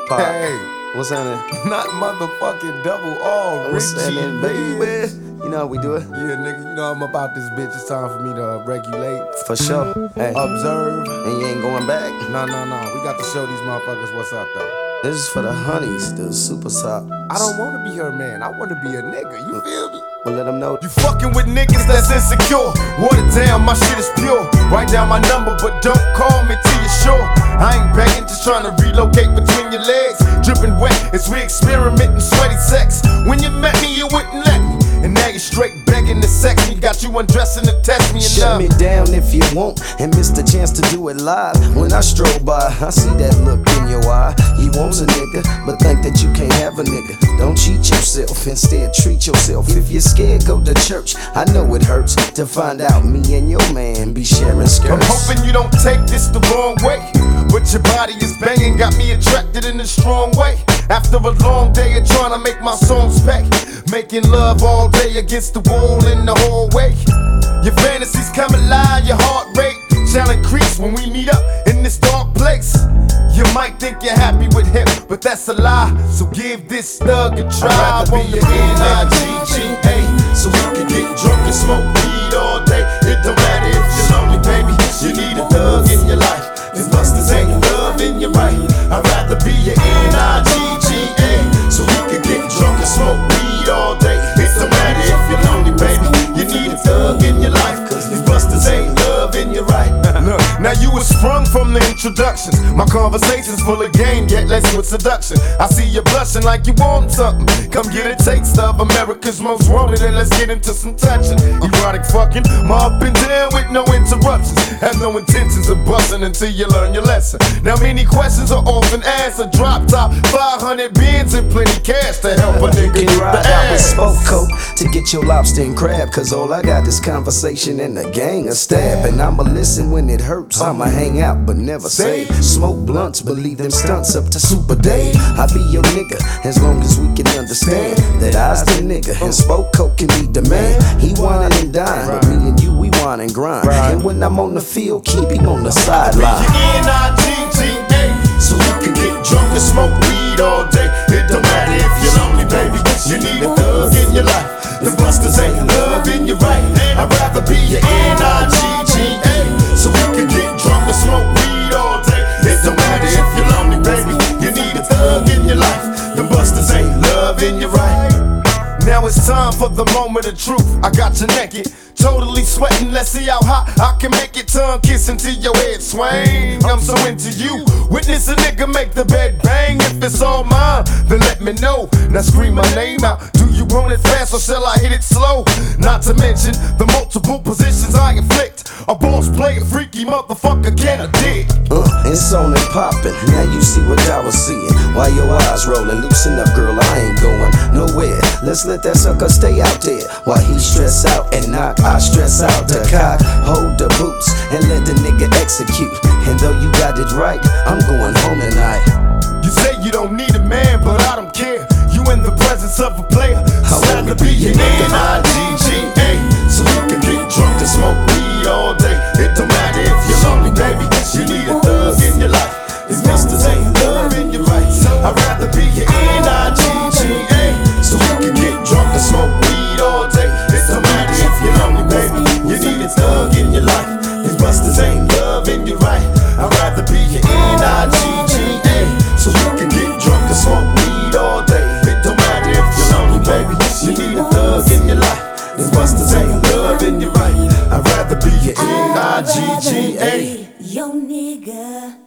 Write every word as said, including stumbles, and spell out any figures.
Pop. Hey, What's happening? not motherfucking double R, What's Richie, happening, baby? You know how we do it? Yeah, nigga, you know I'm about this bitch. It's time for me to uh, regulate, For sure. Hey, observe. and you ain't going back? No, no, no. We got to show these motherfuckers what's up, though. This is for the honeys, the super top. I don't want to be her man. I want to be a nigga. You feel me? Well, let them know. You fucking with niggas that's insecure. Water down, my shit is pure. Write down my number, but don't call me till you're sure. I ain't begging, just trying to relocate between your legs. Dripping wet as we experimenting sweaty sex. When you met me, you wouldn't let me. And now you're straight begging to sex me. Got you undressing to test me enough. Shut me down if you want and miss the chance to do it live. When I stroll by, I see that look in your eye. You want a nigga, but think that you can't have a nigga. Don't cheat yourself, instead treat yourself. If you're scared, go to church. I know it hurts to find out me and your man be sharing skirts. I'm hoping you don't take this the wrong way, but your body is banging, got me attracted in a strong way. After a long day of trying to make my songs pay, making love all day against the wall in the hallway. Your fantasies come alive, your heart rate shall increase when we meet up in this dark place. You might think you're happy with him, but that's a lie. So give this thug a try. I'd rather be your N I G G A, so we can get drunk and smoke weed all day. It don't matter if you're lonely, baby. You need a thug in your life. These busters ain't loving you right. I'd rather be your N I G G A, so we can get drunk and smoke weed all day. It don't matter if you're lonely, baby. You need a thug in your life, cause these busters ain't loving you right. Look, now you was sprung from the introductions. My conversation's full of game, yet laced with seduction. I see you blushing like you want something. Come get a taste of America's most wanted, and let's get into some touching. Erotic fucking, my up and down with no interruptions. Have no intentions of busting until you learn your lesson. Now many questions are often asked. A drop top, five hundred bins and plenty cash to help a nigga You get can the ride out with ass. Spoke Coat to get your lobster and crab. Cause all I got is conversation and a gang of stab. And I'ma listen when it hurts, I'ma hang out but never say. Smoke blunts, believe them stunts up to Super Day. I be your nigga as long as we can understand that I's the nigga and Spoke Coat can be the man. He whining and dine, but me and you we whine and grind. And when I'm on the field, keep him on the sideline. N I G G A, so you can get drunk and smoke weed all day. It don't matter if you're lonely, baby. You need a thug in your life. The busters ain't loving you right. I'd rather be your N I G G A, so we can get drunk and smoke weed all day. It don't matter if you're lonely, baby. You need a thug in your life. The busters ain't loving you right. Now it's time for the moment of truth. I got you naked, totally sweating. Let's see how hot I can make it. Tongue kissing till your head swing. I'm so into you. Witness a nigga make the bed bang. If it's all mine, then let me know. Now scream my name out. Do you want it fast or shall I hit it slow? Not to mention the multiple positions I inflict. A boss play a freaky motherfucker can I dig? Uh, it's on and poppin', now you see what I was seeing. Why your eyes rollin', loosen up girl, I ain't going nowhere. Let's let that sucker stay out there. While he stress out and knock, I stress out the cock. Hold the boots and let the nigga execute. And though you got it right, I'm going home tonight. You say you don't need a man, but I don't care. You in the presence of a player. I'd rather be your N I G G A, so you can get drunk and smoke weed all day. It don't matter if you're lonely, baby. You need a thug in your life. These busters ain't loving you right. I'd rather be your N I G G A, so you can get drunk and smoke weed all day. It don't matter if you're lonely, baby. You need a thug in your life. These busters ain't loving you right. I'd rather be your N I G G A, so you can get drunk and smoke weed all day. It don't matter if you're lonely, baby. You need a thug in your life. These busters ain't loving you right. I'd rather be your N I G G A. Yo, nigga.